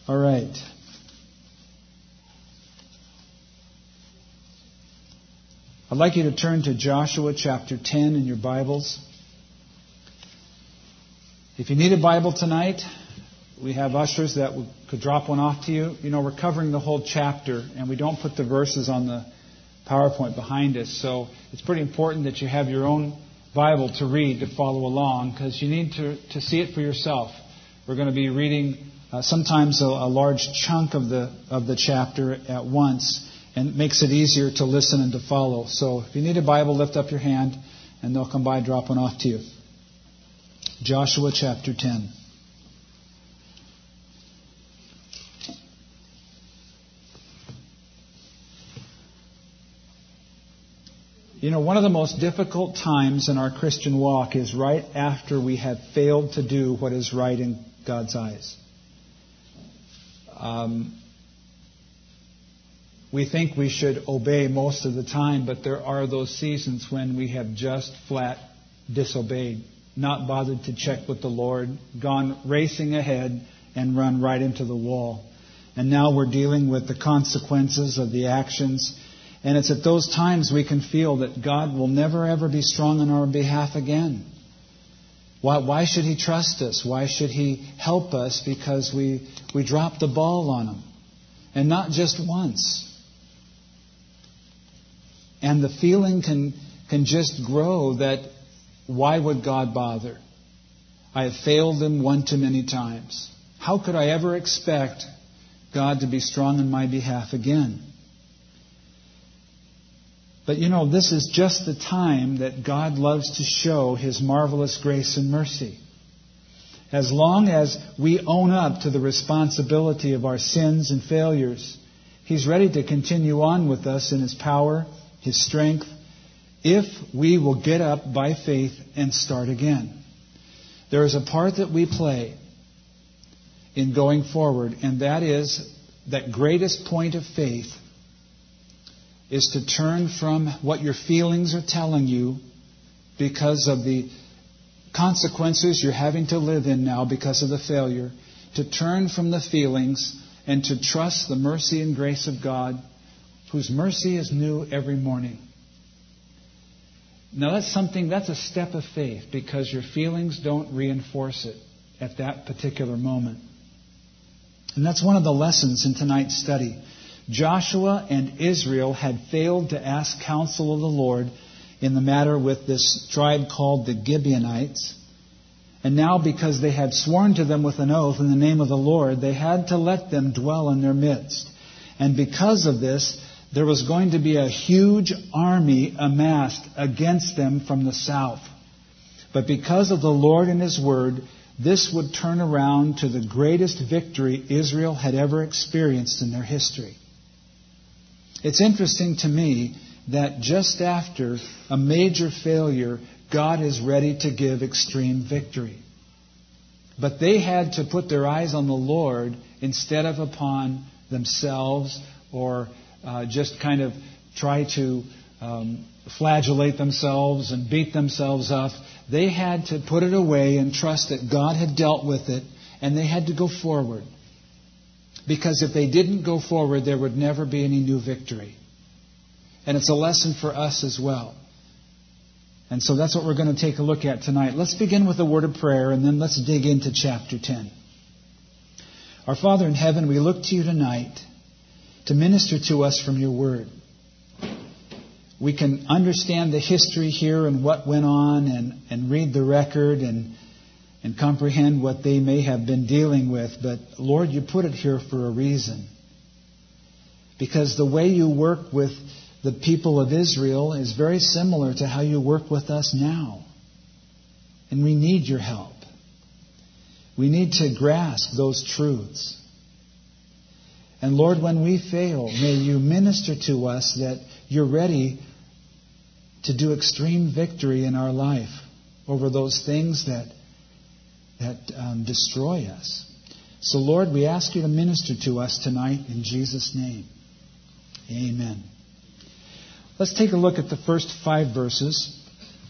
All right. I'd like you to turn to Joshua chapter 10 in your Bibles. If you need a Bible tonight, we have ushers that could drop one off to you. You know, we're covering the whole chapter, and we don't put the verses on the PowerPoint behind us. So it's pretty important that you have your own Bible to read, to follow along, because you need to see it for yourself. We're going to be reading sometimes a large chunk of the chapter at once, and it makes it easier to listen and to follow. So if you need a Bible, lift up your hand, and they'll come by and drop one off to you. Joshua chapter 10. You know, one of the most difficult times in our Christian walk is right after we have failed to do what is right in God's eyes. We think we should obey most of the time, but there are those seasons when we have just flat disobeyed, not bothered to check with the Lord, gone racing ahead and run right into the wall. And now we're dealing with the consequences of the actions. And it's at those times we can feel that God will never ever be strong on our behalf again. Why should He trust us? Why should He help us? Because we dropped the ball on Him. And not just once. And the feeling can just grow that why would God bother? I have failed Him one too many times. How could I ever expect God to be strong on my behalf again? But you know, this is just the time that God loves to show His marvelous grace and mercy. As long as we own up to the responsibility of our sins and failures, He's ready to continue on with us in His power, His strength, if we will get up by faith and start again. There is a part that we play in going forward, and that is that greatest point of faith is to turn from what your feelings are telling you because of the consequences you're having to live in now because of the failure, to turn from the feelings and to trust the mercy and grace of God, whose mercy is new every morning. Now that's a step of faith because your feelings don't reinforce it at that particular moment. And that's one of the lessons in tonight's study. Joshua and Israel had failed to ask counsel of the Lord in the matter with this tribe called the Gibeonites. And now because they had sworn to them with an oath in the name of the Lord, they had to let them dwell in their midst. And because of this, there was going to be a huge army amassed against them from the south. But because of the Lord and His Word, this would turn around to the greatest victory Israel had ever experienced in their history. It's interesting to me that just after a major failure, God is ready to give extreme victory. But they had to put their eyes on the Lord instead of upon themselves or just kind of try to flagellate themselves and beat themselves up. They had to put it away and trust that God had dealt with it, and they had to go forward. Because if they didn't go forward, there would never be any new victory. And it's a lesson for us as well. And so that's what we're going to take a look at tonight. Let's begin with a word of prayer, and then let's dig into chapter 10. Our Father in heaven, we look to You tonight to minister to us from Your Word. We can understand the history here and what went on and read the record and comprehend what they may have been dealing with. But Lord, You put it here for a reason. Because the way You work with the people of Israel is very similar to how You work with us now. And we need Your help. We need to grasp those truths. And Lord, when we fail, may You minister to us that You're ready to do extreme victory in our life over those things that destroy us. So Lord, we ask You to minister to us tonight in Jesus' name. Amen. Let's take a look at the first 5 verses.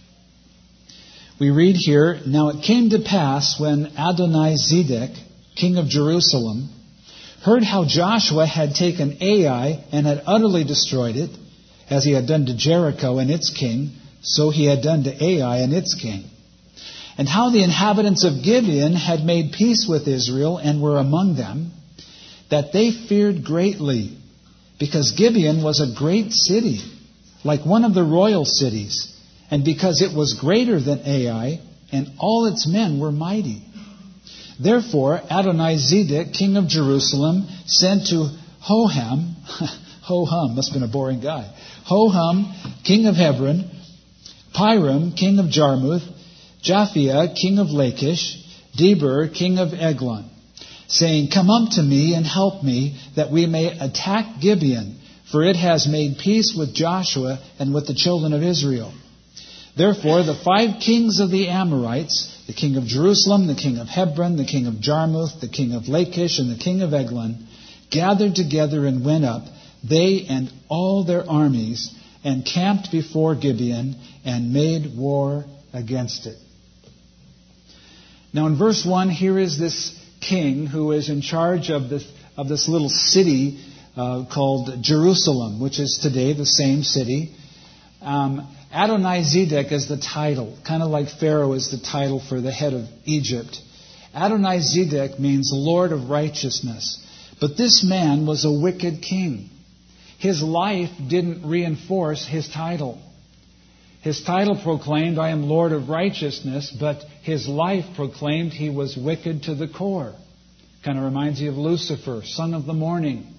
We read here, "Now it came to pass when Adoni-Zedek, king of Jerusalem, heard how Joshua had taken Ai and had utterly destroyed it, as he had done to Jericho and its king, so he had done to Ai and its king. And how the inhabitants of Gibeon had made peace with Israel and were among them, that they feared greatly, because Gibeon was a great city, like one of the royal cities, and because it was greater than Ai, and all its men were mighty. Therefore Adonizedek, king of Jerusalem, sent to Hoham, Hoham, must have been a boring guy, Hoham, king of Hebron, Piram, king of Jarmuth, Japhia, king of Lachish, Deber, king of Eglon, saying, Come up to me and help me, that we may attack Gibeon, for it has made peace with Joshua and with the children of Israel. Therefore the 5 kings of the Amorites, the king of Jerusalem, the king of Hebron, the king of Jarmuth, the king of Lachish, and the king of Eglon, gathered together and went up, they and all their armies, and camped before Gibeon, and made war against it. Now in verse 1, here is this king who is in charge of this little city called Jerusalem, which is today the same city. Adonizedek is the title, kind of like Pharaoh is the title for the head of Egypt. Adonizedek means Lord of Righteousness. But this man was a wicked king. His life didn't reinforce his title. His title proclaimed, I am Lord of Righteousness, but his life proclaimed he was wicked to the core. Kind of reminds you of Lucifer, son of the morning,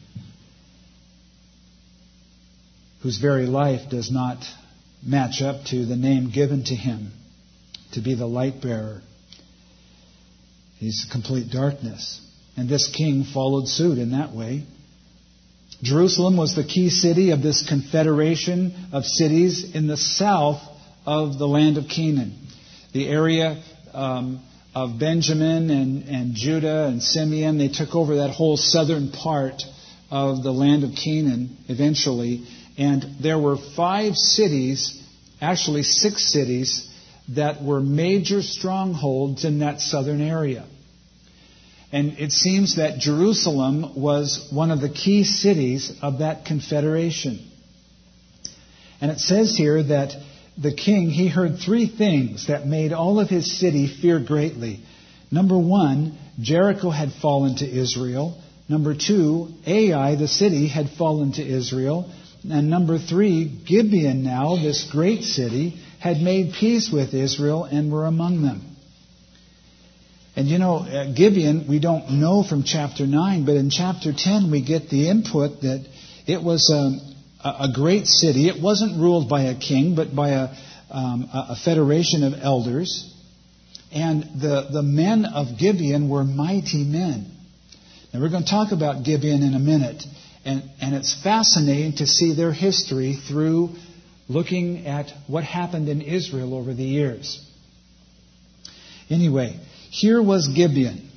whose very life does not match up to the name given to him, to be the light bearer. He's complete darkness. And this king followed suit in that way. Jerusalem was the key city of this confederation of cities in the south of the land of Canaan. The area of Benjamin and Judah and Simeon, they took over that whole southern part of the land of Canaan eventually. And there were 5 cities, actually 6 cities, that were major strongholds in that southern area. And it seems that Jerusalem was one of the key cities of that confederation. And it says here that the king, he heard 3 things that made all of his city fear greatly. Number 1, Jericho had fallen to Israel. Number 2, Ai, the city, had fallen to Israel. And number 3, Gibeon now, this great city, had made peace with Israel and were among them. And you know, Gibeon, we don't know from chapter 9, but in chapter 10 we get the input that it was a great city. It wasn't ruled by a king, but by a federation of elders. And the men of Gibeon were mighty men. Now we're going to talk about Gibeon in a minute. And it's fascinating to see their history through looking at what happened in Israel over the years. Anyway, here was Gibeon.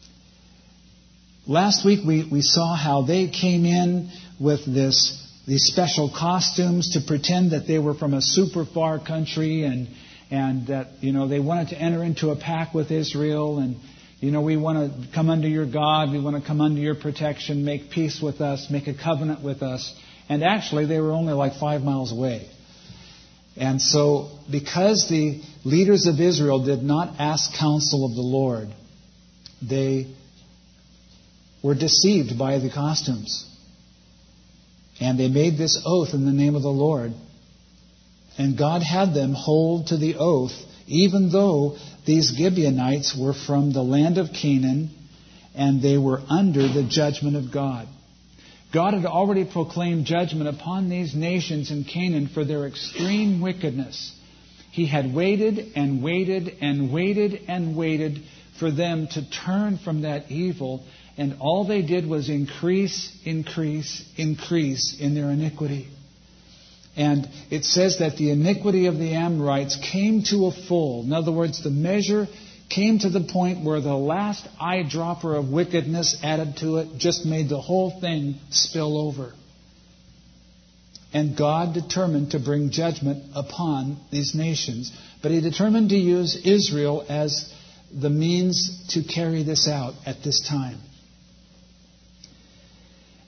Last week we saw how they came in with these special costumes to pretend that they were from a super far country and that, you know, they wanted to enter into a pact with Israel and, you know, we want to come under your God, we want to come under your protection, make peace with us, make a covenant with us. And actually they were only like 5 miles away. And so because the leaders of Israel did not ask counsel of the Lord, they were deceived by the costumes. And they made this oath in the name of the Lord. And God had them hold to the oath, even though these Gibeonites were from the land of Canaan and they were under the judgment of God. God had already proclaimed judgment upon these nations in Canaan for their extreme wickedness. He had waited and waited and waited and waited for them to turn from that evil, and all they did was increase in their iniquity. And it says that the iniquity of the Amorites came to a full. In other words, the measure came to the point where the last eyedropper of wickedness added to it just made the whole thing spill over. And God determined to bring judgment upon these nations. But He determined to use Israel as the means to carry this out at this time.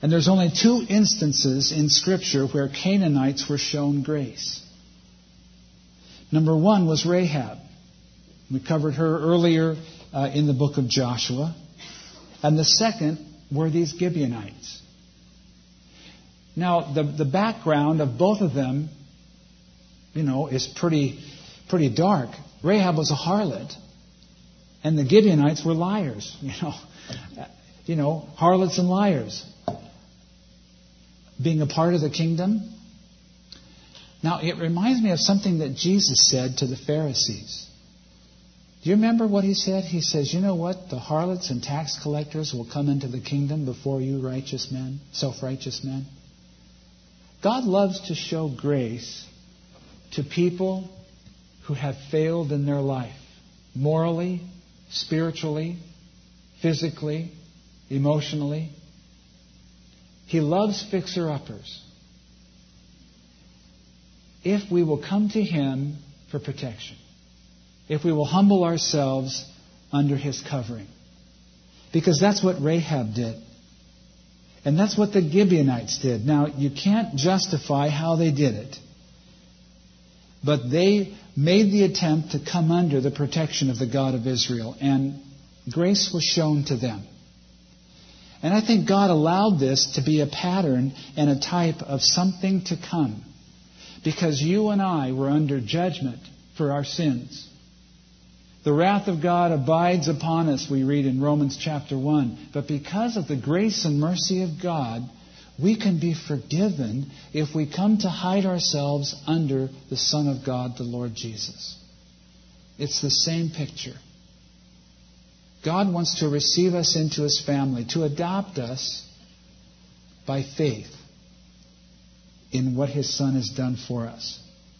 And there's only 2 instances in Scripture where Canaanites were shown grace. Number 1 was Rahab. We covered her earlier in the book of Joshua. And the second were these Gibeonites. Now, the background of both of them, is pretty dark. Rahab was a harlot, and the Gibeonites were liars. Harlots and liars. Being a part of the kingdom. Now, it reminds me of something that Jesus said to the Pharisees. Do you remember what He said? He says, you know what? The harlots and tax collectors will come into the kingdom before you righteous men, self-righteous men. God loves to show grace to people who have failed in their life, morally, spiritually, physically, emotionally. He loves fixer-uppers. If we will come to Him for protection, if we will humble ourselves under His covering. Because that's what Rahab did. And that's what the Gibeonites did. Now, you can't justify how they did it. But they made the attempt to come under the protection of the God of Israel. And grace was shown to them. And I think God allowed this to be a pattern and a type of something to come. Because you and I were under judgment for our sins. The wrath of God abides upon us, we read in Romans chapter 1. But because of the grace and mercy of God, we can be forgiven if we come to hide ourselves under the Son of God, the Lord Jesus. It's the same picture. God wants to receive us into His family, to adopt us by faith in what His Son has done for us.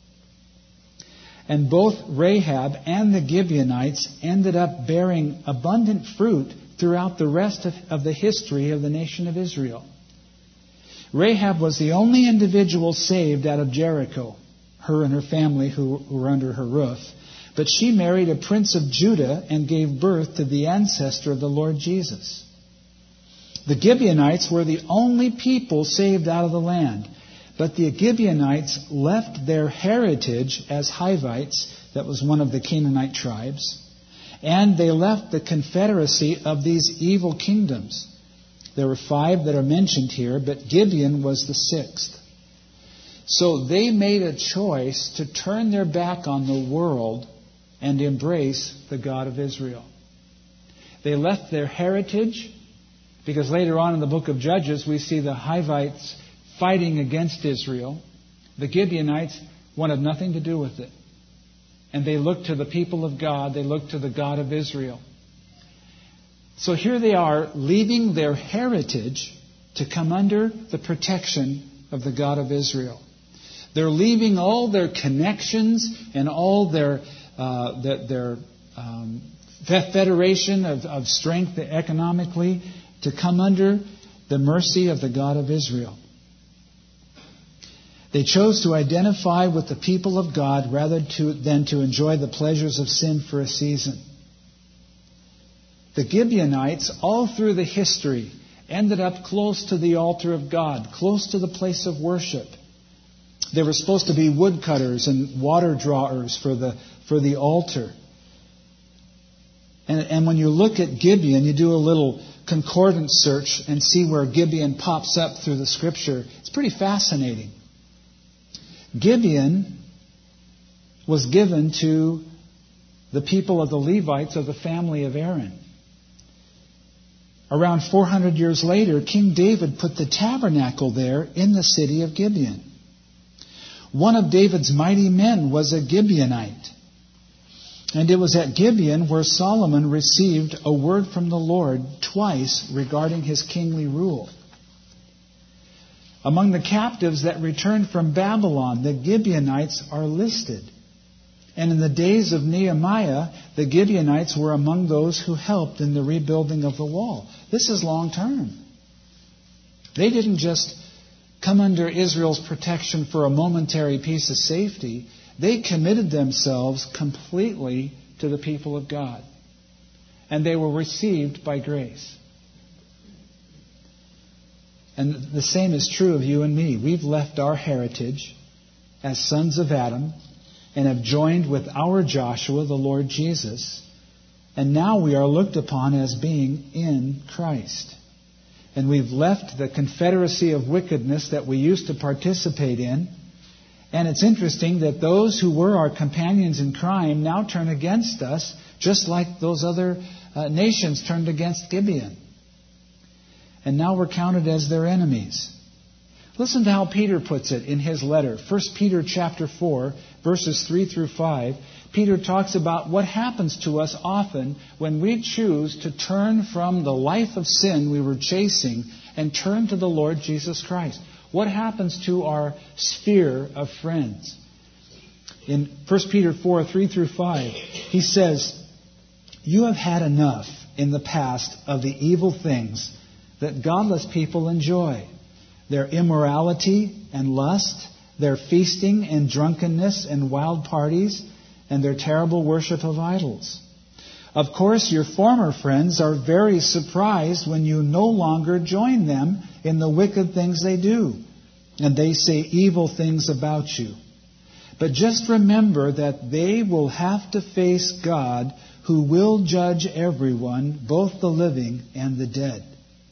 And both Rahab and the Gibeonites ended up bearing abundant fruit throughout the rest of the history of the nation of Israel. Rahab was the only individual saved out of Jericho, her and her family who were under her roof. But she married a prince of Judah and gave birth to the ancestor of the Lord Jesus. The Gibeonites were the only people saved out of the land. But the Gibeonites left their heritage as Hivites, that was one of the Canaanite tribes, and they left the confederacy of these evil kingdoms. There were 5 that are mentioned here, but Gibeon was the 6th. So they made a choice to turn their back on the world and embrace the God of Israel. They left their heritage, because later on in the book of Judges we see the Hivites fighting against Israel. The Gibeonites wanted nothing to do with it. And they looked to the people of God. They looked to the God of Israel. So here they are, leaving their heritage to come under the protection of the God of Israel. They're leaving all their connections and all their federation of strength economically to come under the mercy of the God of Israel. They chose to identify with the people of God rather than to enjoy the pleasures of sin for a season. The Gibeonites, all through the history, ended up close to the altar of God, close to the place of worship. They were supposed to be woodcutters and water drawers for the altar. And when you look at Gibeon, you do a little concordance search and see where Gibeon pops up through the Scripture. It's pretty fascinating. Gibeon was given to the people of the Levites of the family of Aaron. Around 400 years later, King David put the tabernacle there in the city of Gibeon. One of David's mighty men was a Gibeonite. And it was at Gibeon where Solomon received a word from the Lord twice regarding his kingly rule. Among the captives that returned from Babylon, the Gibeonites are listed. And in the days of Nehemiah, the Gibeonites were among those who helped in the rebuilding of the wall. This is long term. They didn't just come under Israel's protection for a momentary piece of safety. They committed themselves completely to the people of God. And they were received by grace. And the same is true of you and me. We've left our heritage as sons of Adam and have joined with our Joshua, the Lord Jesus. And now we are looked upon as being in Christ. And we've left the confederacy of wickedness that we used to participate in. And it's interesting that those who were our companions in crime now turn against us, just like those other nations turned against Gibeon. And now we're counted as their enemies. Listen to how Peter puts it in his letter. 1 Peter chapter 4, verses 3 through 5. Peter talks about what happens to us often when we choose to turn from the life of sin we were chasing and turn to the Lord Jesus Christ. What happens to our sphere of friends? In 1 Peter 4, 3 through 5, he says, "You have had enough in the past of the evil things that godless people enjoy. Their immorality and lust, their feasting and drunkenness and wild parties, and their terrible worship of idols. Of course, your former friends are very surprised when you no longer join them in the wicked things they do, and they say evil things about you. But just remember that they will have to face God, who will judge everyone, both the living and the dead."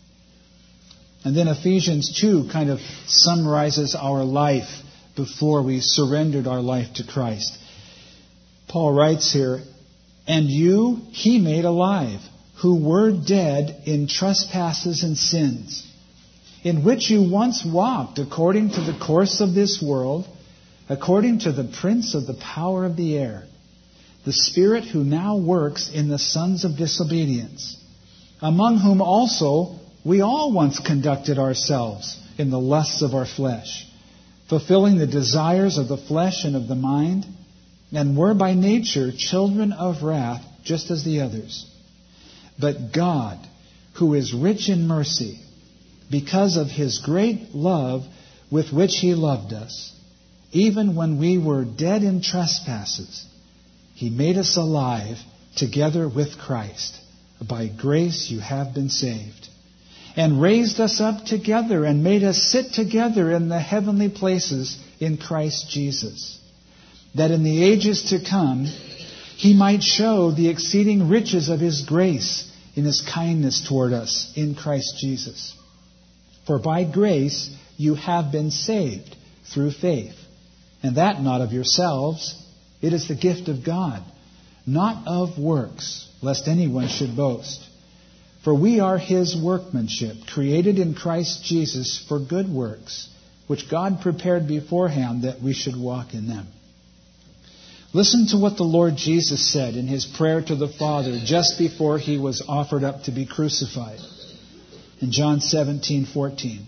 And then Ephesians 2 kind of summarizes our life before we surrendered our life to Christ. Paul writes here, "And you he made alive, who were dead in trespasses and sins, in which you once walked according to the course of this world, according to the prince of the power of the air, the spirit who now works in the sons of disobedience, among whom also we all once conducted ourselves in the lusts of our flesh, fulfilling the desires of the flesh and of the mind, and were by nature children of wrath, just as the others. But God, who is rich in mercy, because of His great love with which He loved us, even when we were dead in trespasses, He made us alive together with Christ. By grace you have been saved. And raised us up together and made us sit together in the heavenly places in Christ Jesus, that in the ages to come He might show the exceeding riches of His grace in His kindness toward us in Christ Jesus. For by grace you have been saved through faith, and that not of yourselves. It is the gift of God, not of works, lest anyone should boast. For we are His workmanship, created in Christ Jesus for good works, which God prepared beforehand that we should walk in them." Listen to what the Lord Jesus said in His prayer to the Father just before He was offered up to be crucified. In John 17:14.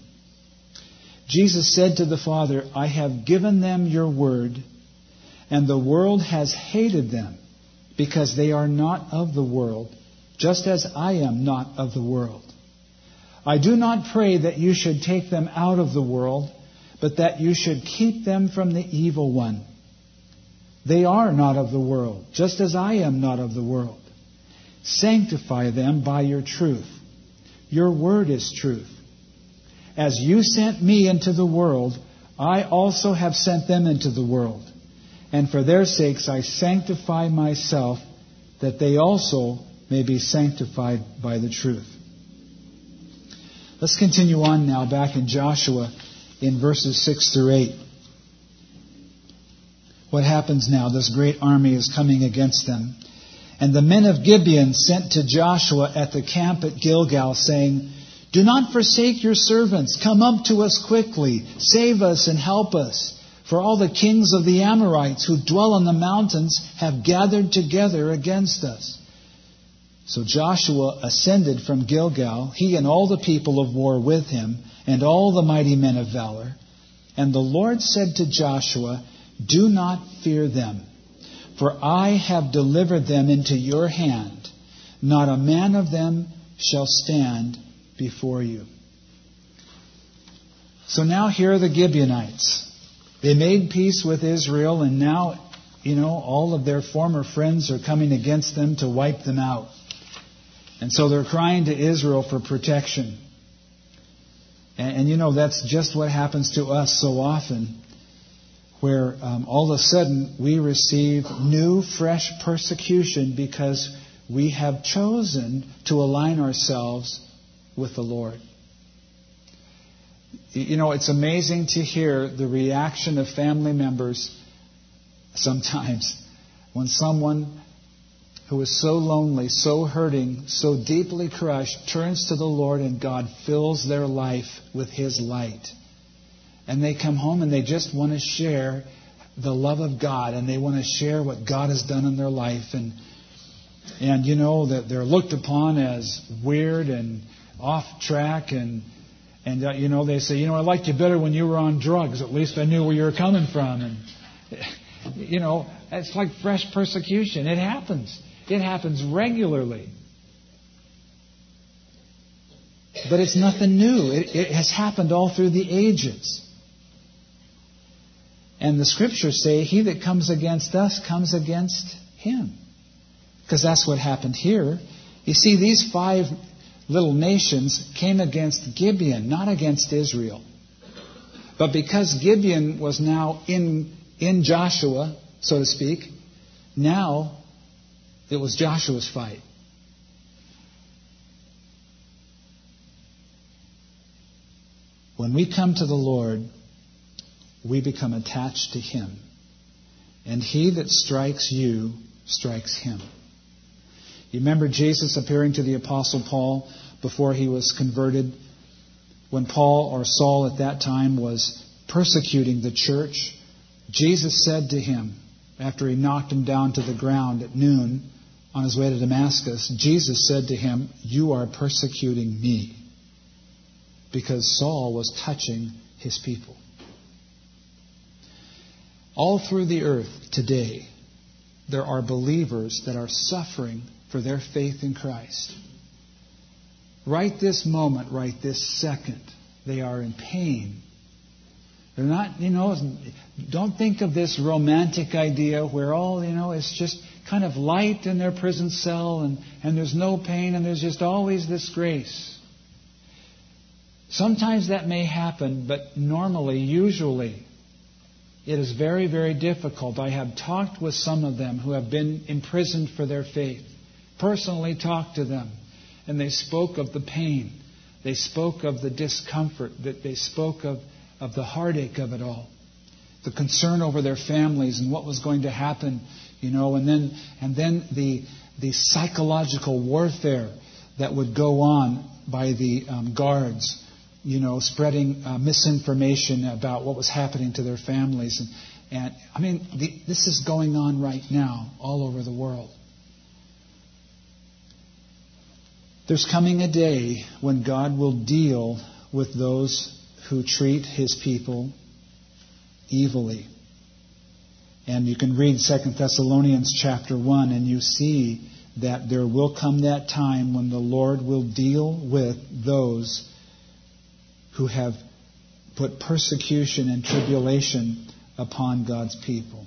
Jesus said to the Father, "I have given them your word, and the world has hated them, because they are not of the world, just as I am not of the world. I do not pray that you should take them out of the world, but that you should keep them from the evil one. They are not of the world, just as I am not of the world. Sanctify them by your truth. Your word is truth. As you sent me into the world, I also have sent them into the world. And for their sakes I sanctify myself, that they also may be sanctified by the truth." Let's continue on now back in Joshua in verses 6 through 8. What happens now? This great army is coming against them. "And the men of Gibeon sent to Joshua at the camp at Gilgal, saying, 'Do not forsake your servants. Come up to us quickly. Save us and help us. For all the kings of the Amorites who dwell on the mountains have gathered together against us.' So Joshua ascended from Gilgal, he and all the people of war with him, and all the mighty men of valor. And the Lord said to Joshua, 'Do not fear them, for I have delivered them into your hand. Not a man of them shall stand before you.'" So now here are the Gibeonites. They made peace with Israel, and now, all of their former friends are coming against them to wipe them out. And so they're crying to Israel for protection. And that's just what happens to us so often, where all of a sudden we receive new, fresh persecution because we have chosen to align ourselves with the Lord. It's amazing to hear the reaction of family members sometimes when someone who is so lonely, so hurting, so deeply crushed, turns to the Lord and God fills their life with His light. And they come home and they just want to share the love of God, and they want to share what God has done in their life. And that they're looked upon as weird and off track, and they say, I liked you better when you were on drugs. At least I knew where you were coming from. And it's like fresh persecution. It happens. It happens regularly. But it's nothing new. It has happened all through the ages. And the Scriptures say, he that comes against us comes against him. Because that's what happened here. You see, these 5 little nations came against Gibeon, not against Israel. But because Gibeon was now in Joshua, so to speak, now it was Joshua's fight. When we come to the Lord, we become attached to Him. And he that strikes you strikes him. You remember Jesus appearing to the Apostle Paul before he was converted? When Paul, or Saul at that time, was persecuting the church, Jesus said to him, after he knocked him down to the ground at noon on his way to Damascus, Jesus said to him, "You are persecuting me," because Saul was touching his people. All through the earth today, there are believers that are suffering for their faith in Christ. Right this moment, right this second, they are in pain. They're not, don't think of this romantic idea where it's just kind of light in their prison cell and there's no pain and there's just always this grace. Sometimes that may happen, but normally, usually, it is very, very difficult. I have talked with some of them who have been imprisoned for their faith. Personally talked to them. And they spoke of the pain. They spoke of the discomfort. They spoke of the heartache of it all. The concern over their families and what was going to happen, and then the psychological warfare that would go on by the guards, spreading misinformation about what was happening to their families. And this is going on right now all over the world. There's coming a day when God will deal with those who treat His people evilly. And you can read 2 Thessalonians chapter 1 and you see that there will come that time when the Lord will deal with those who have put persecution and tribulation upon God's people.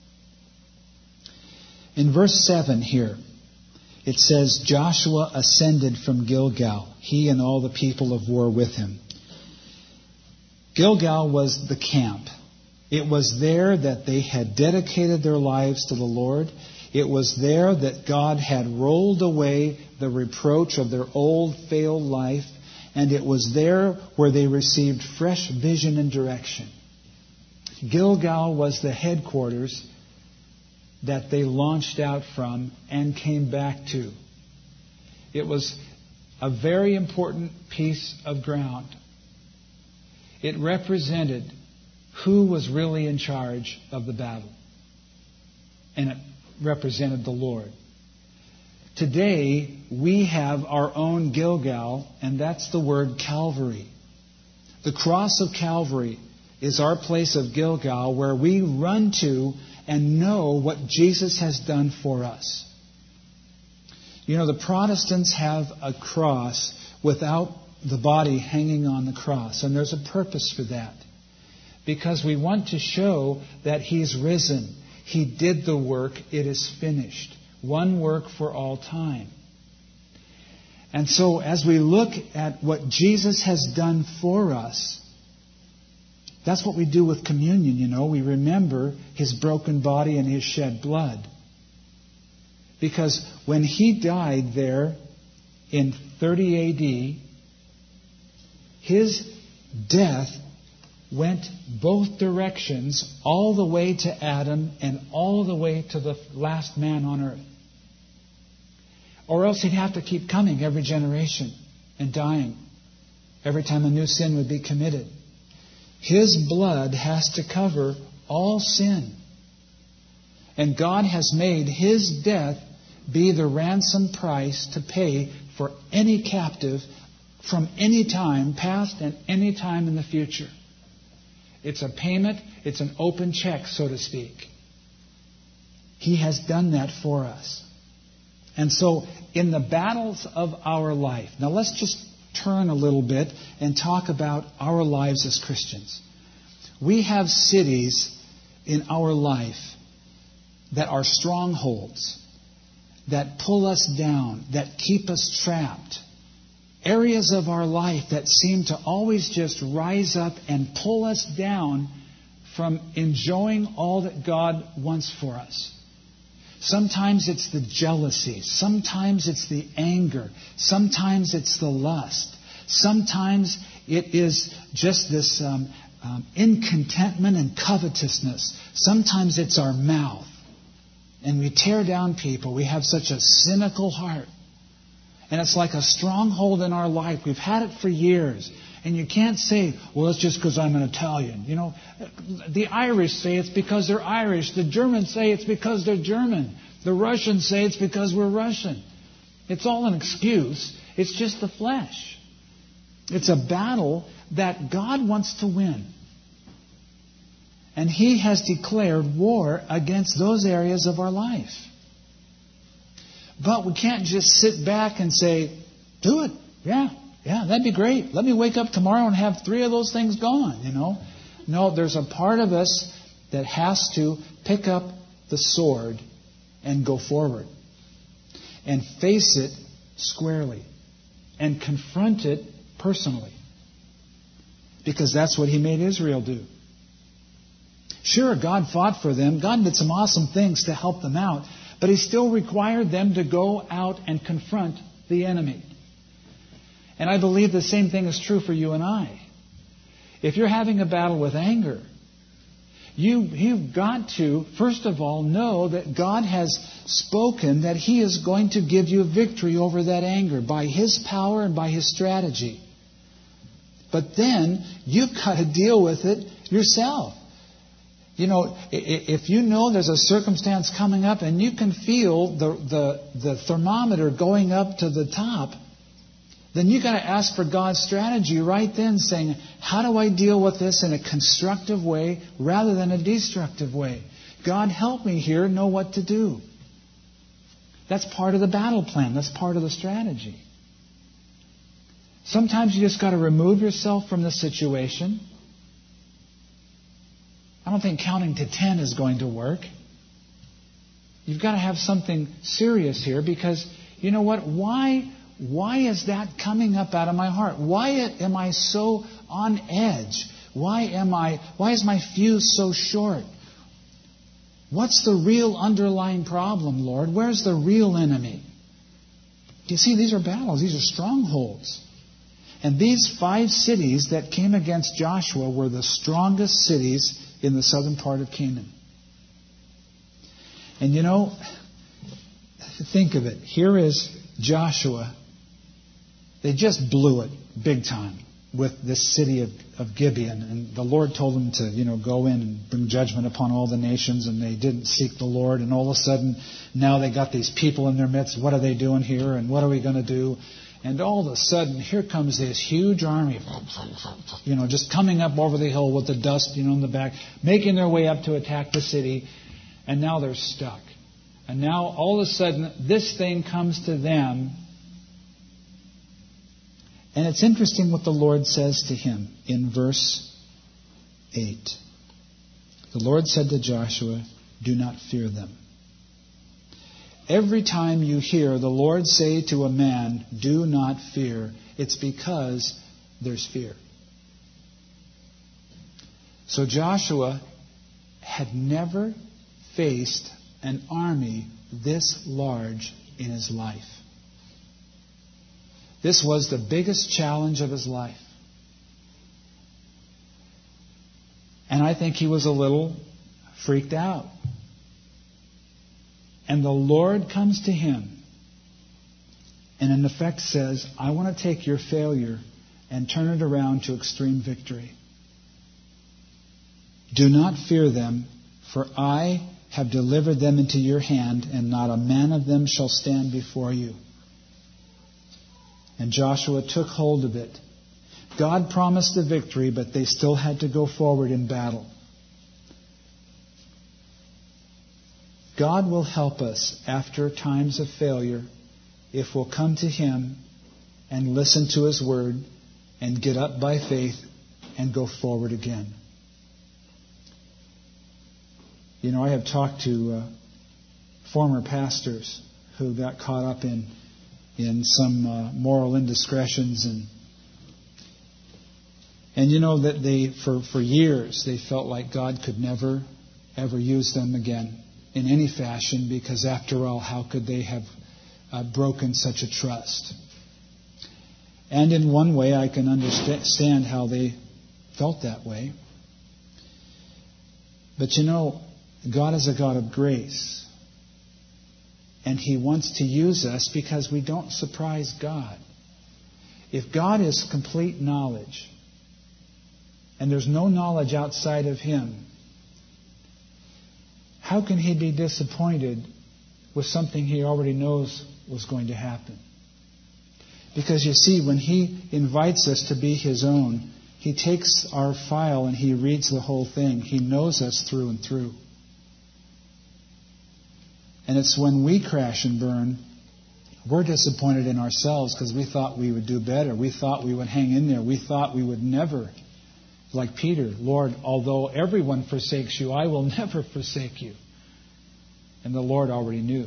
In verse 7 here, it says, Joshua ascended from Gilgal, he and all the people of war with him. Gilgal was the camp. It was there that they had dedicated their lives to the Lord. It was there that God had rolled away the reproach of their old failed life. And it was there where they received fresh vision and direction. Gilgal was the headquarters that they launched out from and came back to. It was a very important piece of ground. It represented who was really in charge of the battle. And it represented the Lord. Today, we have our own Gilgal, and that's the word Calvary. The cross of Calvary is our place of Gilgal where we run to and know what Jesus has done for us. The Protestants have a cross without the body hanging on the cross, and there's a purpose for that. Because we want to show that He's risen. He did the work. It is finished. One work for all time. And so as we look at what Jesus has done for us, that's what we do with communion, you know. We remember His broken body and His shed blood. Because when He died there in 30 AD, His death went both directions, all the way to Adam and all the way to the last man on earth. Or else He'd have to keep coming every generation and dying every time a new sin would be committed. His blood has to cover all sin. And God has made His death be the ransom price to pay for any captive from any time past and any time in the future. It's a payment. It's an open check, so to speak. He has done that for us. And so in the battles of our life, now let's just turn a little bit and talk about our lives as Christians. We have cities in our life that are strongholds, that pull us down, that keep us trapped. Areas of our life that seem to always just rise up and pull us down from enjoying all that God wants for us. Sometimes it's the jealousy. Sometimes it's the anger. Sometimes it's the lust. Sometimes it is just this incontentment and covetousness. Sometimes it's our mouth. And we tear down people. We have such a cynical heart. And it's like a stronghold in our life. We've had it for years. And you can't say, well, it's just because I'm an Italian. You know, the Irish say it's because they're Irish. The Germans say it's because they're German. The Russians say it's because we're Russian. It's all an excuse. It's just the flesh. It's a battle that God wants to win. And He has declared war against those areas of our life. But we can't just sit back and say, do it. Yeah, that'd be great. Let me wake up tomorrow and have 3 of those things gone, you know. No, there's a part of us that has to pick up the sword and go forward. And face it squarely. And confront it personally. Because that's what He made Israel do. Sure, God fought for them. God did some awesome things to help them out. But He still required them to go out and confront the enemy. And I believe the same thing is true for you and I. If you're having a battle with anger, you've got to, first of all, know that God has spoken that He is going to give you victory over that anger by His power and by His strategy. But then you've got to deal with it yourself. You know, if you know there's a circumstance coming up and you can feel the thermometer going up to the top, then you've got to ask for God's strategy right then, saying, how do I deal with this in a constructive way rather than a destructive way? God, help me here, know what to do. That's part of the battle plan. That's part of the strategy. Sometimes you just got to remove yourself from the situation. I don't think counting to 10 is going to work. You've got to have something serious here because, you know what? Why is that coming up out of my heart? Why am I so on edge? Why is my fuse so short? What's the real underlying problem, Lord? Where's the real enemy? You see, these are battles. These are strongholds. And these 5 cities that came against Joshua were the strongest cities in the southern part of Canaan. And you know, think of it. Here is Joshua. They just blew it big time with this city of Gibeon. And the Lord told them to, go in and bring judgment upon all the nations. And they didn't seek the Lord. And all of a sudden, now they got these people in their midst. What are they doing here? And what are we going to do? And all of a sudden, here comes this huge army, just coming up over the hill with the dust, in the back, making their way up to attack the city. And now they're stuck. And now, all of a sudden, this thing comes to them. And it's interesting what the Lord says to him in verse 8. The Lord said to Joshua, do not fear them. every time you hear the Lord say to a man, do not fear, it's because there's fear. So Joshua had never faced an army this large in his life. This was the biggest challenge of his life. And I think he was a little freaked out. And the Lord comes to him and in effect says, I want to take your failure and turn it around to extreme victory. Do not fear them, for I have delivered them into your hand, and not a man of them shall stand before you. And Joshua took hold of it. God promised the victory, but they still had to go forward in battle. God will help us after times of failure if we'll come to Him and listen to His Word and get up by faith and go forward again. You know, I have talked to former pastors who got caught up in some moral indiscretions, and you know that they for years they felt like God could never ever use them again in any fashion, because after all, how could they have broken such a trust? And in one way, I can understand how they felt that way. But you know, God is a God of grace. And He wants to use us because we don't surprise God. If God is complete knowledge, and there's no knowledge outside of Him, how can He be disappointed with something He already knows was going to happen? Because you see, when He invites us to be His own, He takes our file and He reads the whole thing. He knows us through and through. And it's when we crash and burn, we're disappointed in ourselves because we thought we would do better. We thought we would hang in there. We thought we would never, like Peter, Lord, although everyone forsakes you, I will never forsake you. And the Lord already knew.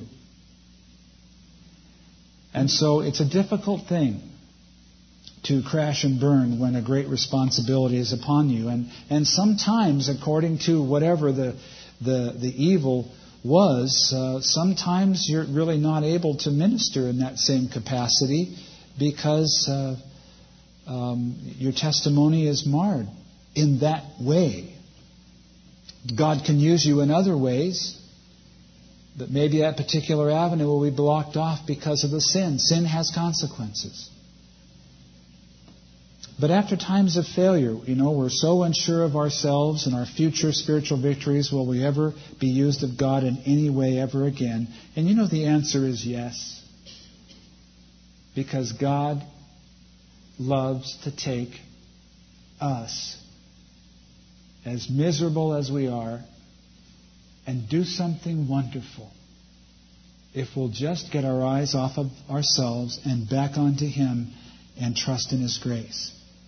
And so it's a difficult thing to crash and burn when a great responsibility is upon you. And sometimes, according to whatever the evil was, sometimes you're really not able to minister in that same capacity because your testimony is marred in that way. God can use you in other ways, but maybe that particular avenue will be blocked off because of the sin. Sin has consequences. But after times of failure, you know, we're so unsure of ourselves and our future spiritual victories. Will we ever be used of God in any way ever again? And you know the answer is yes. Because God loves to take us, as miserable as we are, and do something wonderful if we'll just get our eyes off of ourselves and back onto Him and trust in His grace.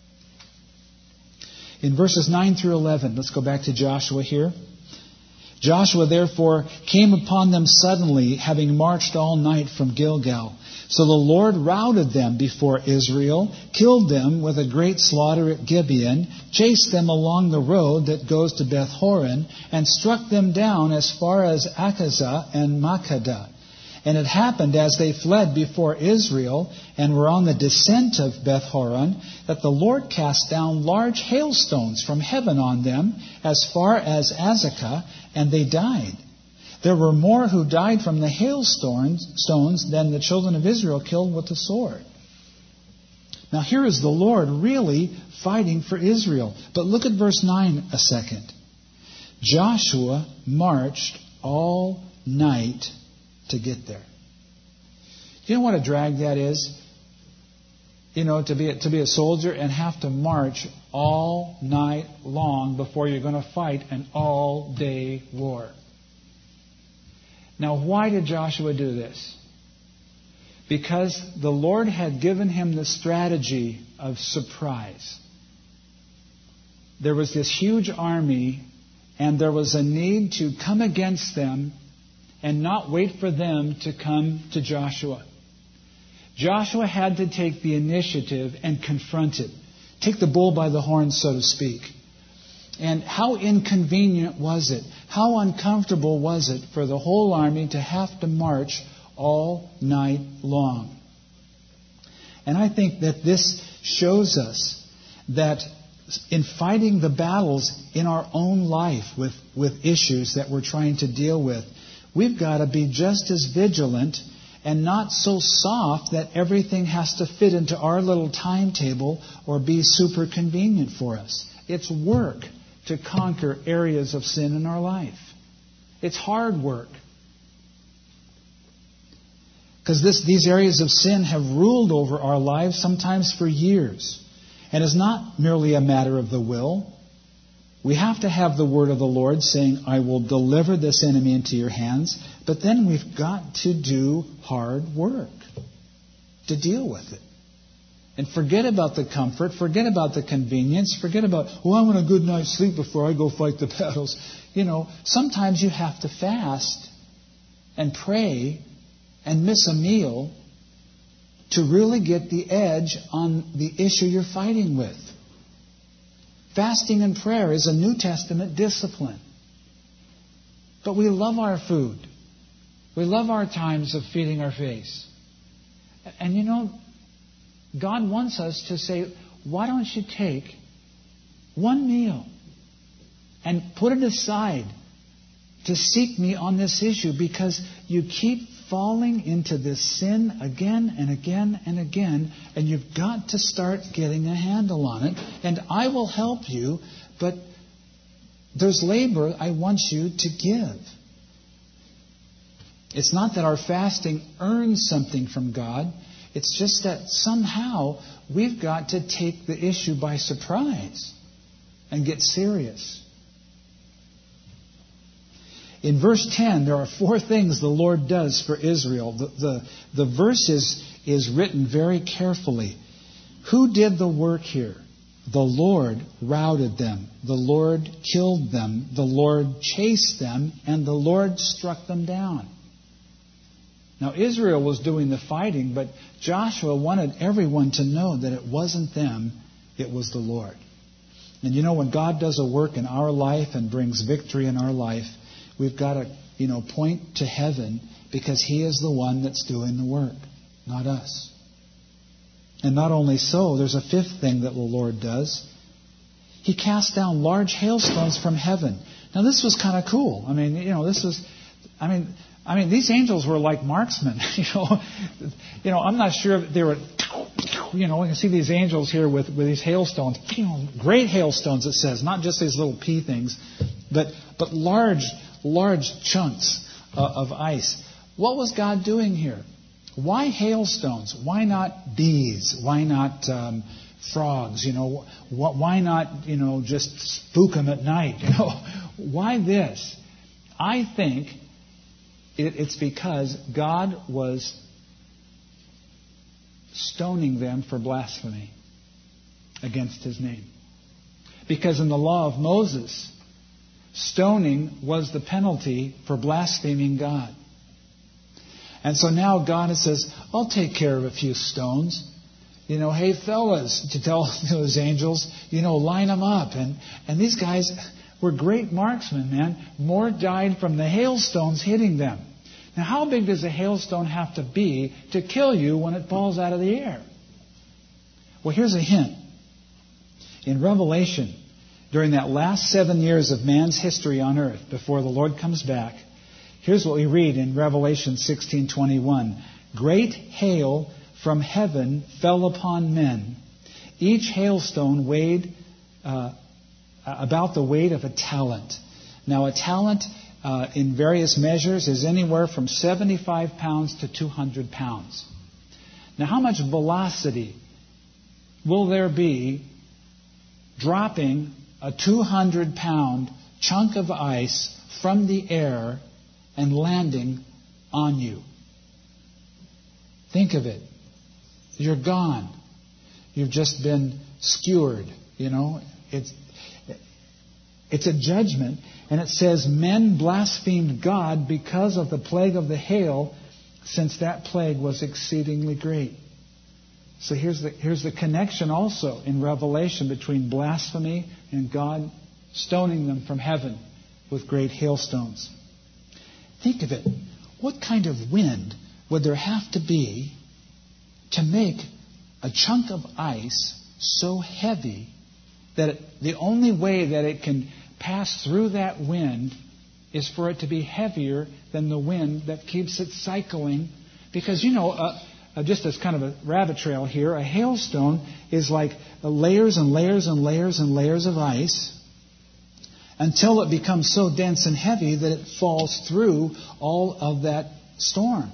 In verses 9 through 11, let's go back to Joshua here. Joshua therefore came upon them suddenly, having marched all night from Gilgal. So the Lord routed them before Israel, killed them with a great slaughter at Gibeon, chased them along the road that goes to Beth Horon, and struck them down as far as Akazah and Makkedah. And it happened as they fled before Israel and were on the descent of Beth Horon, that the Lord cast down large hailstones from heaven on them as far as Azekah, and they died. There were more who died from the hailstones than the children of Israel killed with the sword. Now here is the Lord really fighting for Israel. But look at verse 9 a second. Joshua marched all night to get there. Do you know what a drag that is? You know, to be a soldier and have to march all night long before you're going to fight an all-day war. Now, why did Joshua do this? Because the Lord had given him the strategy of surprise. There was this huge army, and there was a need to come against them and not wait for them to come to Joshua. Joshua had to take the initiative and confront it. Take the bull by the horns, so to speak. And how inconvenient was it? How uncomfortable was it for the whole army to have to march all night long? And I think that this shows us that in fighting the battles in our own life with issues that we're trying to deal with, we've got to be just as vigilant and not so soft that everything has to fit into our little timetable or be super convenient for us. It's work to conquer areas of sin in our life. It's hard work. Because these areas of sin have ruled over our lives sometimes for years. And it's not merely a matter of the will. We have to have the word of the Lord saying, I will deliver this enemy into your hands. But then we've got to do hard work to deal with it. And forget about the comfort, forget about the convenience, forget about, I want a good night's sleep before I go fight the battles. Sometimes you have to fast and pray and miss a meal to really get the edge on the issue you're fighting with. Fasting and prayer is a New Testament discipline. But we love our food. We love our times of feeding our face. And God wants us to say, why don't you take one meal and put it aside to seek me on this issue, because you keep falling into this sin again and again and again, and you've got to start getting a handle on it. And I will help you, but there's labor I want you to give. It's not that our fasting earns something from God. It's just that somehow we've got to take the issue by surprise and get serious. In verse 10, there are 4 things the Lord does for Israel. The verse is written very carefully. Who did the work here? The Lord routed them. The Lord killed them. The Lord chased them. And the Lord struck them down. Now, Israel was doing the fighting, but Joshua wanted everyone to know that it wasn't them, it was the Lord. And when God does a work in our life and brings victory in our life, we've got to, point to heaven, because He is the one that's doing the work, not us. And not only so, there's a 5th thing that the Lord does. He cast down large hailstones from heaven. Now, this was kind of cool. These angels were like marksmen. I'm not sure if they were, we can see these angels here with these hailstones. Great hailstones, it says, not just these little pea things, but large chunks of ice. What was God doing here? Why hailstones? Why not bees? Why not frogs? Why not just spook them at night? Why this? I think it's because God was stoning them for blasphemy against His name. Because in the law of Moses, stoning was the penalty for blaspheming God. And so now God says, I'll take care of a few stones. Hey fellas, to tell those angels, line them up. And these guys were great marksmen, man. More died from the hailstones hitting them. Now, how big does a hailstone have to be to kill you when it falls out of the air? Well, here's a hint. In Revelation, during that last 7 years of man's history on earth before the Lord comes back, here's what we read in Revelation 16:21. Great hail from heaven fell upon men. Each hailstone weighed about the weight of a talent. Now, a talent in various measures is anywhere from 75 pounds to 200 pounds. Now, how much velocity will there be dropping a 200-pound chunk of ice from the air and landing on you? Think of it. You're gone. You've just been skewered. It's It's a judgment. And it says, men blasphemed God because of the plague of the hail, since that plague was exceedingly great. So here's the connection also in Revelation between blasphemy and God stoning them from heaven with great hailstones. Think of it. What kind of wind would there have to be to make a chunk of ice so heavy that the only way that it can pass through that wind is for it to be heavier than the wind that keeps it cycling? Because, just as kind of a rabbit trail here, a hailstone is like layers and layers and layers and layers of ice until it becomes so dense and heavy that it falls through all of that storm.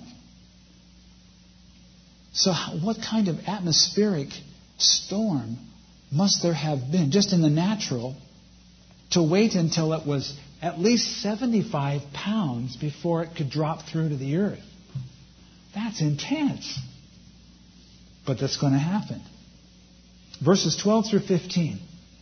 So what kind of atmospheric storm must there have been, just in the natural, to wait until it was at least 75 pounds before it could drop through to the earth? That's intense. But that's going to happen. Verses 12 through 15.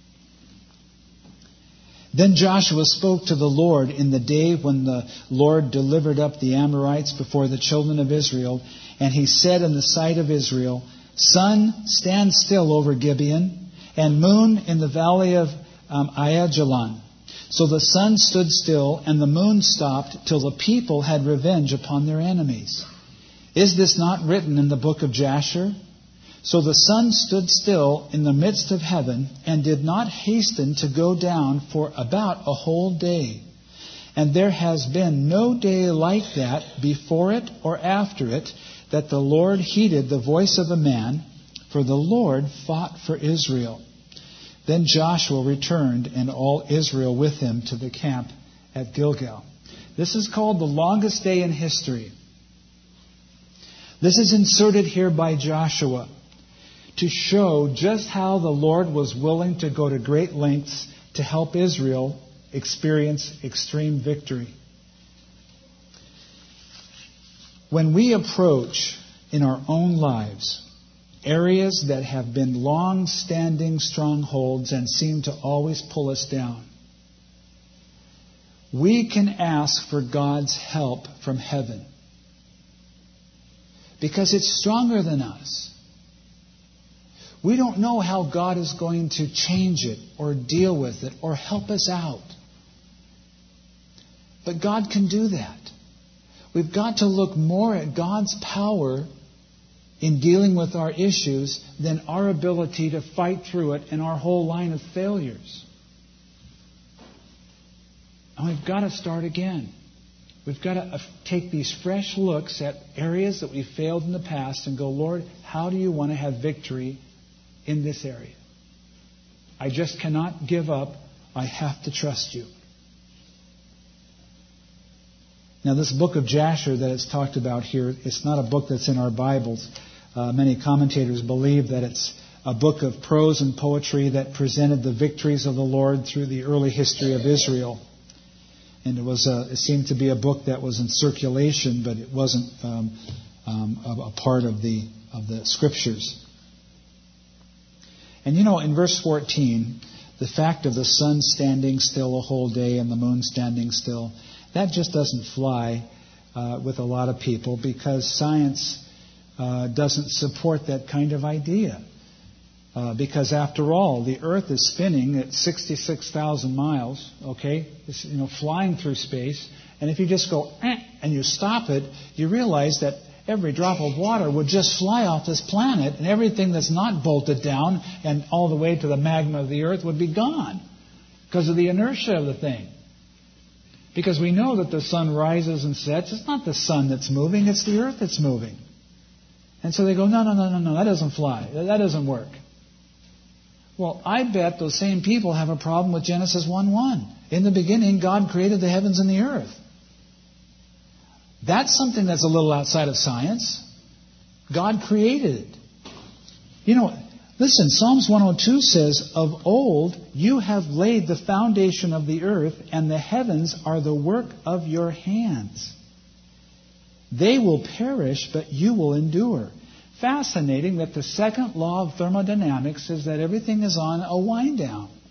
Then Joshua spoke to the Lord in the day when the Lord delivered up the Amorites before the children of Israel. And he said in the sight of Israel, Sun, stand still over Gibeon, and moon in the valley of Aijalon. So the sun stood still, and the moon stopped, till the people had revenge upon their enemies. Is this not written in the book of Jasher? So the sun stood still in the midst of heaven, and did not hasten to go down for about a whole day. And there has been no day like that before it or after it, that the Lord heeded the voice of a man, for the Lord fought for Israel. Then Joshua returned, and all Israel with him, to the camp at Gilgal. This is called the longest day in history. This is inserted here by Joshua to show just how the Lord was willing to go to great lengths to help Israel experience extreme victory. When we approach in our own lives areas that have been long-standing strongholds and seem to always pull us down, we can ask for God's help from heaven, because it's stronger than us. We don't know how God is going to change it or deal with it or help us out. But God can do that. We've got to look more at God's power in dealing with our issues than our ability to fight through it and our whole line of failures. And we've got to start again. We've got to take these fresh looks at areas that we failed in the past and go, Lord, how do you want to have victory in this area? I just cannot give up. I have to trust you. Now, this book of Jasher that it's talked about here, it's not a book that's in our Bibles. Many commentators believe that it's a book of prose and poetry that presented the victories of the Lord through the early history of Israel. And it seemed to be a book that was in circulation, but it wasn't a part of the Scriptures. And in verse 14, the fact of the sun standing still a whole day and the moon standing still, that just doesn't fly with a lot of people, because science doesn't support that kind of idea. Because after all, the Earth is spinning at 66,000 miles, okay? It's, flying through space. And if you just go, and you stop it, you realize that every drop of water would just fly off this planet, and everything that's not bolted down and all the way to the magma of the Earth would be gone because of the inertia of the thing. Because we know that the sun rises and sets. It's not the sun that's moving, it's the Earth that's moving. And so they go, no, that doesn't fly. That doesn't work. Well, I bet those same people have a problem with Genesis 1:1. In the beginning, God created the heavens and the earth. That's something that's a little outside of science. God created it. Listen, Psalms 102 says, of old you have laid the foundation of the earth, and the heavens are the work of your hands. They will perish, but you will endure. Fascinating that the second law of thermodynamics is that everything is on a wind down.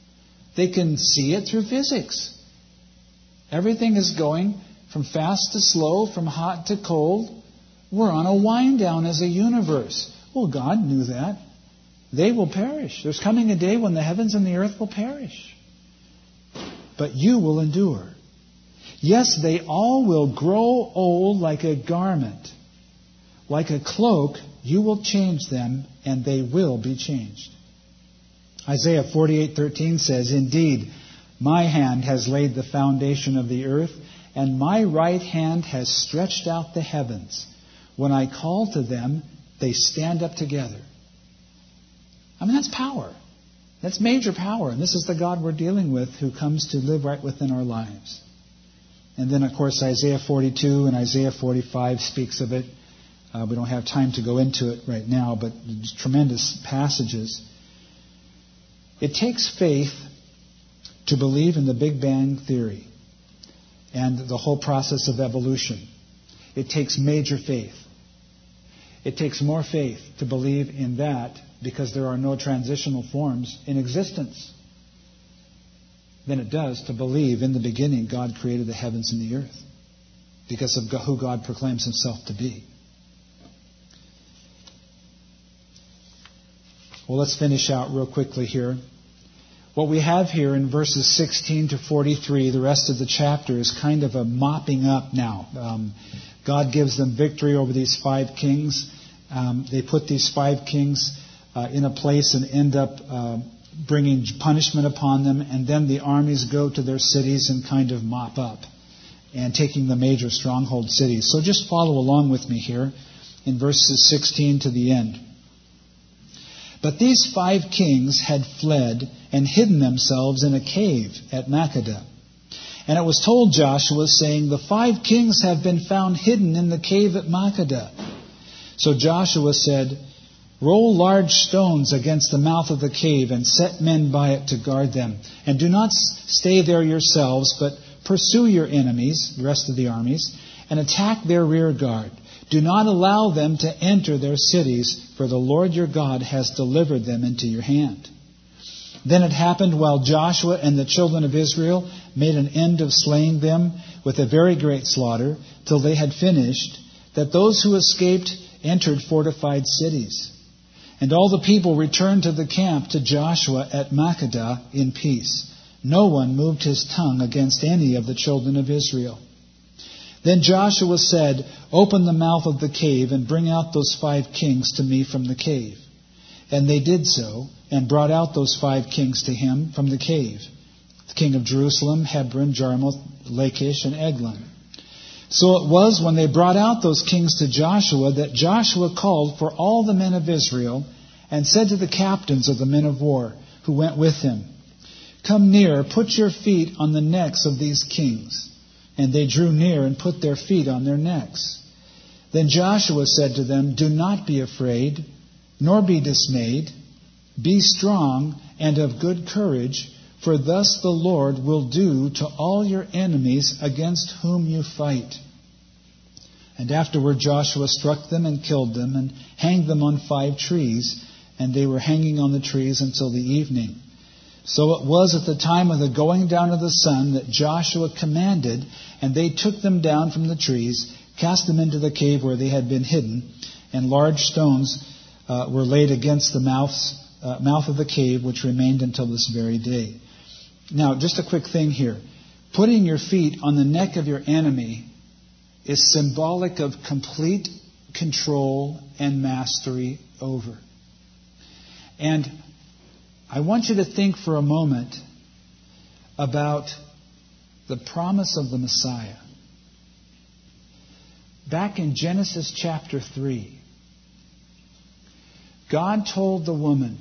They can see it through physics. Everything is going from fast to slow, from hot to cold. We're on a wind down as a universe. Well, God knew that. They will perish. There's coming a day when the heavens and the earth will perish. But you will endure. Yes, they all will grow old like a garment. Like a cloak, you will change them, and they will be changed. Isaiah 48:13 says, Indeed, my hand has laid the foundation of the earth, and my right hand has stretched out the heavens. When I call to them, they stand up together. I mean, that's power. That's major power. And this is the God we're dealing with who comes to live right within our lives. And then, of course, Isaiah 42 and Isaiah 45 speaks of it. We don't have time to go into it right now, but tremendous passages. It takes faith to believe in the Big Bang Theory and the whole process of evolution. It takes major faith. It takes more faith to believe in that because there are no transitional forms in existence than it does to believe in the beginning God created the heavens and the earth because of who God proclaims Himself to be. Well, let's finish out real quickly here. What we have here in verses 16 to 43, the rest of the chapter, is kind of a mopping up now. God gives them victory over these 5 kings. They put these 5 kings in a place and end up bringing punishment upon them. And then the armies go to their cities and kind of mop up and taking the major stronghold cities. So just follow along with me here in verses 16 to the end. But these 5 kings had fled and hidden themselves in a cave at Makkedah. And it was told Joshua, saying, The 5 kings have been found hidden in the cave at Makkedah. So Joshua said, Roll large stones against the mouth of the cave and set men by it to guard them. And do not stay there yourselves, but pursue your enemies, the rest of the armies, and attack their rear guard. Do not allow them to enter their cities, for the Lord your God has delivered them into your hand. Then it happened while Joshua and the children of Israel made an end of slaying them with a very great slaughter, till they had finished, that those who escaped entered fortified cities. And all the people returned to the camp to Joshua at Makkedah in peace. No one moved his tongue against any of the children of Israel. Then Joshua said, Open the mouth of the cave and bring out those 5 kings to me from the cave. And they did so, and brought out those 5 kings to him from the cave, the king of Jerusalem, Hebron, Jarmuth, Lachish, and Eglon. So it was when they brought out those kings to Joshua that Joshua called for all the men of Israel and said to the captains of the men of war who went with him, Come near, put your feet on the necks of these kings. And they drew near and put their feet on their necks. Then Joshua said to them, Do not be afraid, nor be dismayed. Be strong and of good courage, for thus the Lord will do to all your enemies against whom you fight. And afterward Joshua struck them and killed them and hanged them on 5 trees, and they were hanging on the trees until the evening. So it was at the time of the going down of the sun that Joshua commanded, and they took them down from the trees, cast them into the cave where they had been hidden, and large stones were laid against the mouth of the cave, which remained until this very day. Now, just a quick thing here. Putting your feet on the neck of your enemy is symbolic of complete control and mastery over. And I want you to think for a moment about the promise of the Messiah. Back in Genesis chapter 3, God told the woman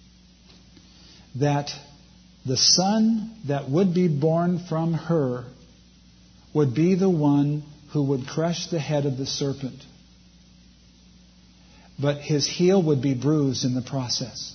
that the son that would be born from her would be the one who would crush the head of the serpent. But his heel would be bruised in the process.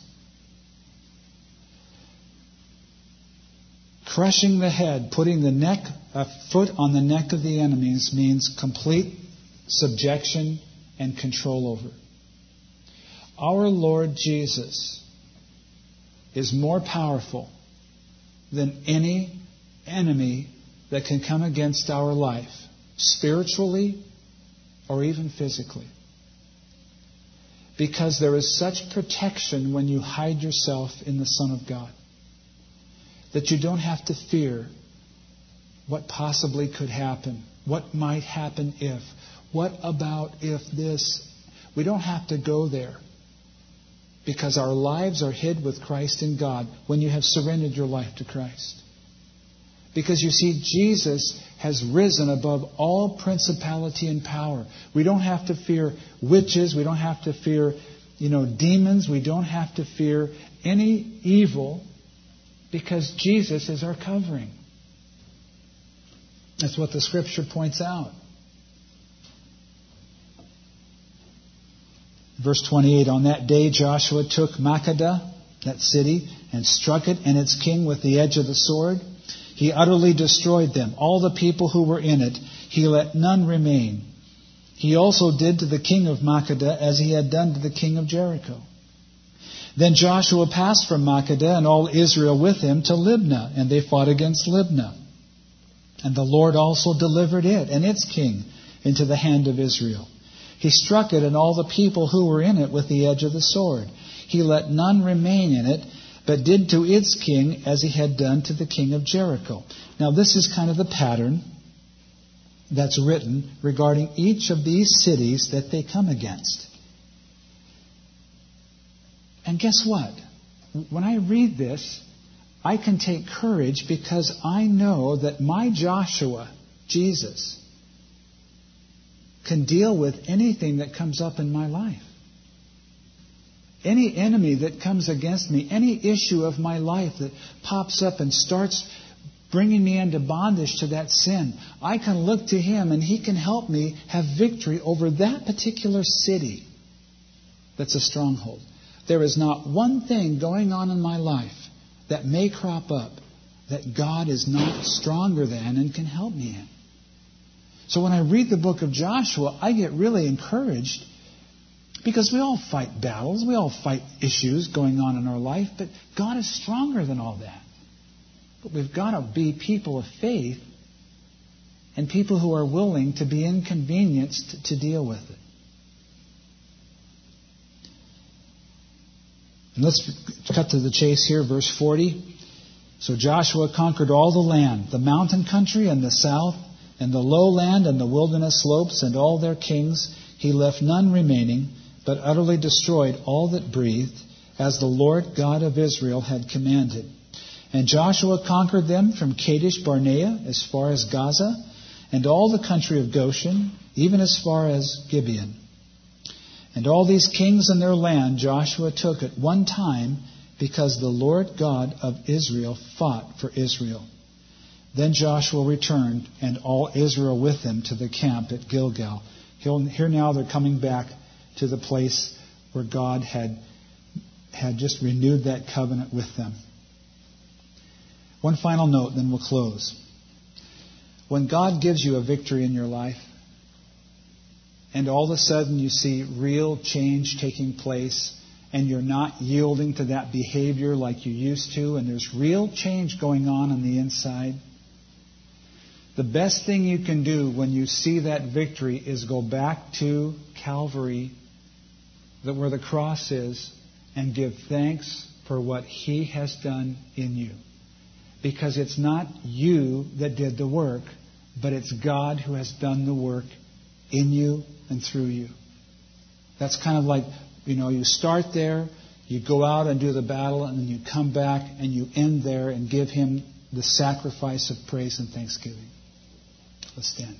Crushing the head, putting a foot on the neck of the enemies means complete subjection and control over. Our Lord Jesus is more powerful than any enemy that can come against our life, spiritually or even physically. Because there is such protection when you hide yourself in the Son of God that you don't have to fear what possibly could happen, what might happen if, what about if this. We don't have to go there because our lives are hid with Christ in God when you have surrendered your life to Christ. Because you see, Jesus has risen above all principality and power. We don't have to fear witches. We don't have to fear, demons. We don't have to fear any evil because Jesus is our covering. That's what the Scripture points out. Verse 28, on that day Joshua took Makkedah, that city, and struck it and its king with the edge of the sword. He utterly destroyed them, all the people who were in it. He let none remain. He also did to the king of Makkedah as he had done to the king of Jericho. Then Joshua passed from Makkedah and all Israel with him to Libnah, and they fought against Libnah. And the Lord also delivered it and its king into the hand of Israel. He struck it and all the people who were in it with the edge of the sword. He let none remain in it, but did to its king as he had done to the king of Jericho. Now this is kind of the pattern that's written regarding each of these cities that they come against. And guess what? When I read this, I can take courage because I know that my Joshua, Jesus, can deal with anything that comes up in my life. Any enemy that comes against me, any issue of my life that pops up and starts bringing me into bondage to that sin, I can look to Him and He can help me have victory over that particular city that's a stronghold. There is not one thing going on in my life that may crop up that God is not stronger than and can help me in. So when I read the book of Joshua, I get really encouraged because we all fight battles, we all fight issues going on in our life, but God is stronger than all that. But we've got to be people of faith and people who are willing to be inconvenienced to deal with it. And let's cut to the chase here, verse 40. So Joshua conquered all the land, the mountain country and the south, and the lowland and the wilderness slopes, and all their kings. He left none remaining, but utterly destroyed all that breathed, as the Lord God of Israel had commanded. And Joshua conquered them from Kadesh Barnea as far as Gaza, and all the country of Goshen, even as far as Gibeon. And all these kings and their land Joshua took at one time, because the Lord God of Israel fought for Israel. Then Joshua returned, and all Israel with him, to the camp at Gilgal. Here now they're coming back to the place where God had just renewed that covenant with them. One final note, then we'll close. When God gives you a victory in your life, and all of a sudden you see real change taking place, and you're not yielding to that behavior like you used to, and there's real change going on the inside, the best thing you can do when you see that victory is go back to Calvary, where the cross is, and give thanks for what He has done in you. Because it's not you that did the work, but it's God who has done the work in you and through you. That's kind of like, you start there, you go out and do the battle, and then you come back and you end there and give Him the sacrifice of praise and thanksgiving. Let's stand.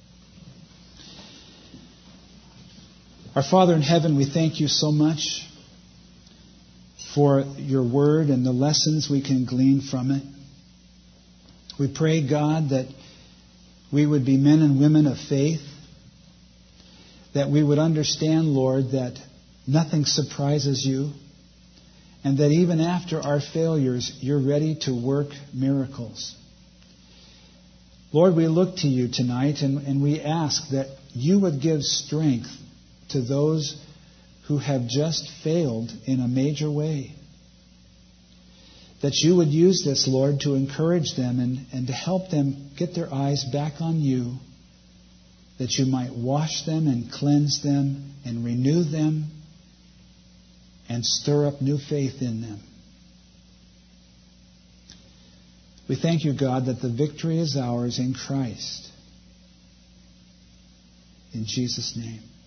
Our Father in heaven, we thank You so much for Your word and the lessons we can glean from it. We pray, God, that we would be men and women of faith, that we would understand, Lord, that nothing surprises You, and that even after our failures, You're ready to work miracles. Lord, we look to You tonight and we ask that You would give strength to those who have just failed in a major way. that you would use this, Lord, to encourage them and to help them get their eyes back on you, that you might wash them and cleanse them and renew them and stir up new faith in them. We thank you, God, that the victory is ours in Christ. In Jesus' name.